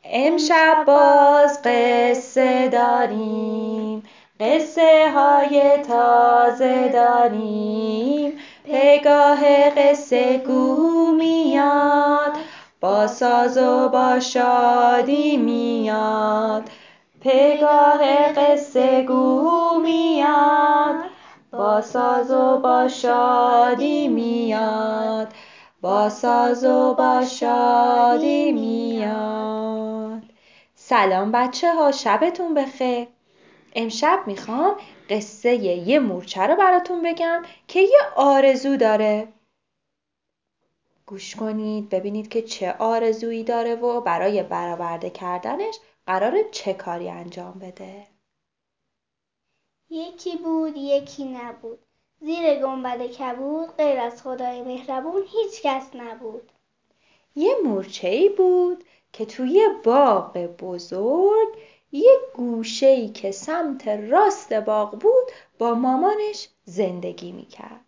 امشب باز قصه داریم، قصه های تازه داریم. پگاه قصه گو میاد، با ساز و با شادی میاد. پگاه قصه گو میاد، با ساز و با شادی میاد. با ساز و با شادی میاد. سلام بچه ها، شبتون بخیر. امشب میخوام قصه یه مورچه رو براتون بگم که یه آرزو داره. گوش کنید ببینید که چه آرزویی داره و برای برآورده کردنش قراره چه کاری انجام بده. یکی بود یکی نبود، زیر گنبد کبود غیر از خدای مهربون هیچ کس نبود. یه مورچه‌ای بود که توی باغ بزرگ یه گوشه‌ای که سمت راست باغ بود با مامانش زندگی میکرد.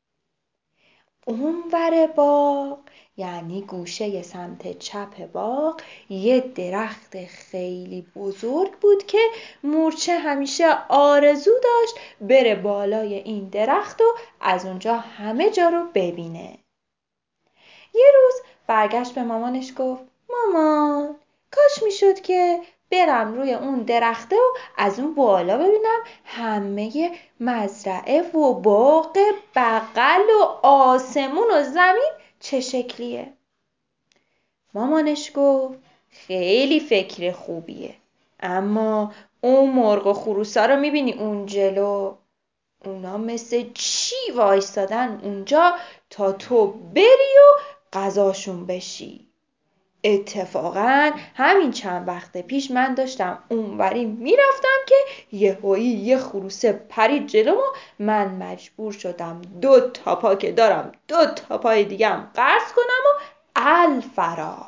اونور باغ یعنی گوشه سمت چپ باغ یه درخت خیلی بزرگ بود که مورچه همیشه آرزو داشت بره بالای این درخت و از اونجا همه جا رو ببینه. یه روز برگشت به مامانش گفت مامان، کاش میشد که برم روی اون درخته و از اون بالا ببینم همه مزرعه و باغ بغل و آسمون و زمین چه شکلیه. مامانش گفت خیلی فکر خوبیه، اما اون مرغ و خروسا رو میبینی اون جلو؟ اونا مثل چی وایستادن اونجا تا تو بری و غذاشون بشی. اتفاقا همین چند وقت پیش من داشتم اونوری میرفتم که یهویی یه خروسه پرید جلوم و من مجبور شدم 2 تا پا که دارم 2 تا پای دیگم قرض کنم و الفرار.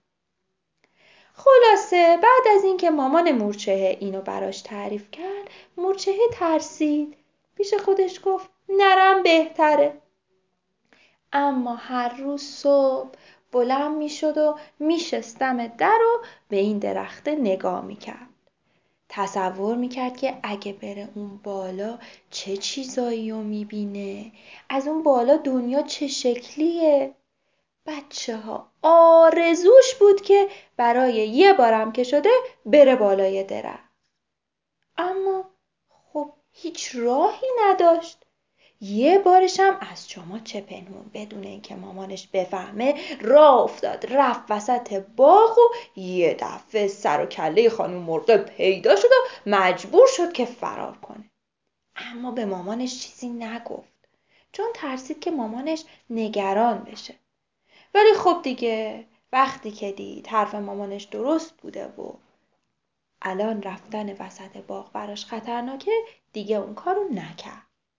خلاصه بعد از اینکه مامان مورچه اینو براش تعریف کرد، مورچه ترسید. پیش خودش گفت نرم بهتره. اما هر روز صبح بلند میشد و میشستم در و به این درخته نگاه میکرد. تصور میکرد که اگه بره اون بالا چه چیزایی رو میبینه، از اون بالا دنیا چه شکلیه. بچه ها آرزوش بود که برای یه بارم که شده بره بالای درخت. اما خب هیچ راهی نداشت. یه بارشم از شما چه پنهون بدون اینکه مامانش بفهمه راه افتاد رفت وسط باغ و یه دفعه سر و کله خانم مرغ پیدا شد و مجبور شد که فرار کنه. اما به مامانش چیزی نگفت چون ترسید که مامانش نگران بشه. ولی خب دیگه وقتی که دید حرف مامانش درست بوده و الان رفتن وسط باغ براش خطرناکه، دیگه اون کارو نکرد.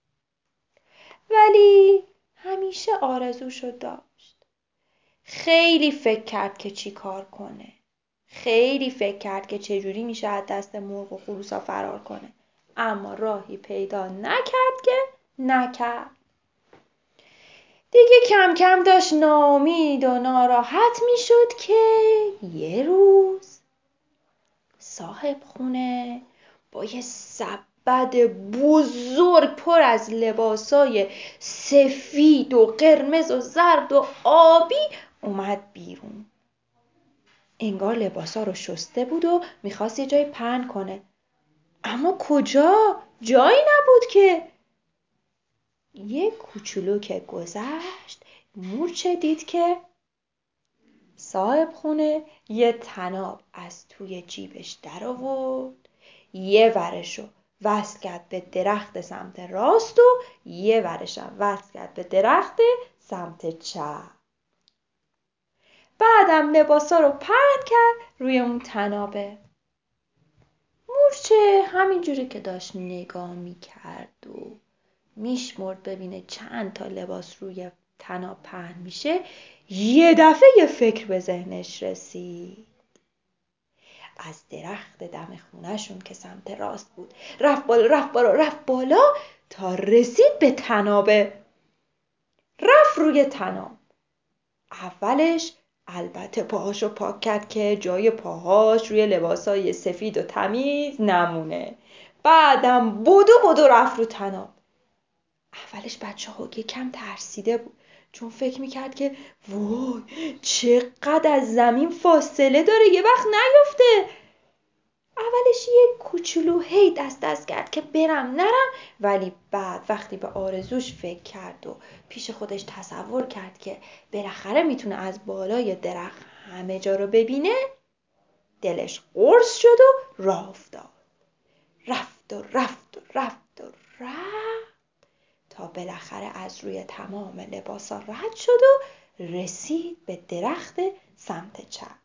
ولی همیشه آرزوشو داشت. خیلی فکر کرد که چی کار کنه. خیلی فکر کرد که چجوری میشه از دست مرغ و خروسا فرار کنه. اما راهی پیدا نکرد. دیگه کم کم داشت ناامید و ناراحت میشد که یه روز صاحب خونه با یه سبد بزرگ پر از لباسای سفید و قرمز و زرد و آبی اومد بیرون. انگار لباسا رو شسته بود و میخواست یه جای پهن کنه، اما کجا؟ جایی نبود که. یه کوچولو که گذشت مورچه دید که صاحب خونه یه طناب از توی جیبش در آورد، یه ورشو وصل کرد به درخت سمت راست و یه ورشم وصل کرد به درخت سمت چپ. بعدم لباسا رو پهن کرد روی اون طنابه. مورچه همینجوری که داشت نگاه میکرد و میشمرد ببینه چند تا لباس روی طناب پهن میشه، یه دفعه یه فکر به ذهنش رسید. از درخت دم خونه‌شون که سمت راست بود رفت بالا تا رسید به طنابه. رفت روی طناب. اولش البته پاهاشو پاک کرد که جای پاهاش روی لباسای سفید و تمیز نمونه. بعدم بدو رفت رو طناب. اولش بچه ها یکم ترسیده بود، چون فکر میکرد که وای چقدر از زمین فاصله داره یه وقت نیفته. اولش یه کوچولو هی دست کرد که برم نرم، ولی بعد وقتی به آرزوش فکر کرد و پیش خودش تصور کرد که بالاخره میتونه از بالای درخت همه جا رو ببینه، دلش قرص شد و راه افتاد. رفت تا بالاخره از روی تمام لباسا رد شد و رسید به درخت سمت چپ.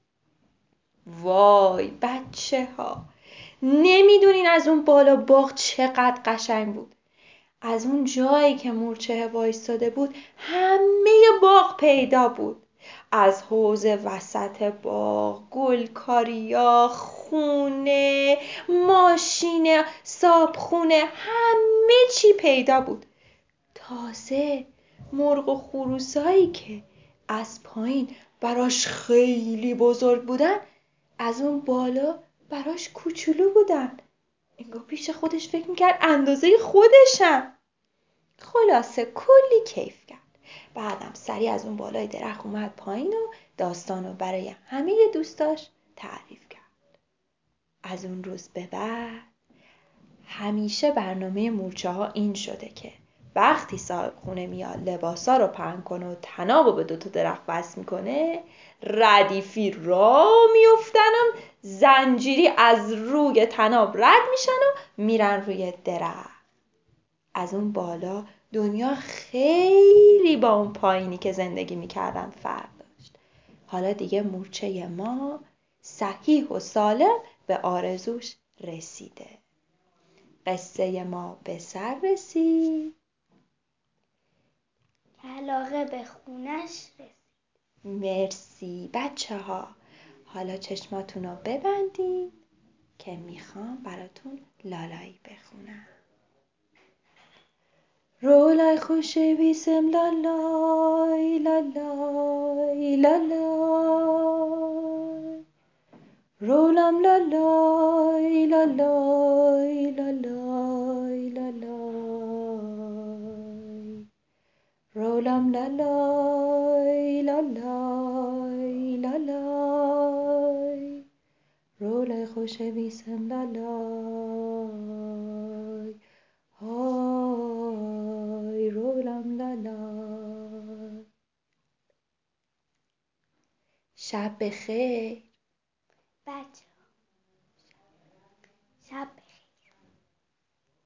وای بچه ها، نمیدونین از اون بالا باغ چقدر قشنگ بود. از اون جایی که مورچه وایستاده بود همه باغ پیدا بود. از حوض وسط باغ، گلکاریا، خونه، ماشین صابخونه، همه چی پیدا بود. تازه مرغ و خروسایی که از پایین براش خیلی بزرگ بودن، از اون بالا براش کوچولو بودن. انگار پیش خودش فکر میکرد اندازه خودشن. خلاصه کلی کیف کرد. بعدم سریع از اون بالای درخت اومد پایین و داستانو برای همه دوستاش تعریف کرد. از اون روز به بعد همیشه برنامه مورچه ها این شده که وقتی صاحب خونه میاد لباسا رو پهن کنه و طنابو به 2 درخت وصل میکنه، ردیفی راه میفتن و زنجیری از روی طناب رد میشن و میرن روی درخت. از اون بالا دنیا خیلی با اون پایینی که زندگی میکردن فرق داشت. حالا دیگه مورچه ما صحیح و سالم به آرزوش رسیده. قصه ما به سر رسید. علاقه به خونش رسید. مرسی بچه ها. حالا چشماتون رو ببندین که میخوام براتون لالایی بخونم. رولای خوشه بیسم لالای لالای لالای، رولم لالای لالای لالای لالای، رولم لالای لالای لالای، رولای خوشه بیسم لالای های رولم لالای. شب بخیر بچه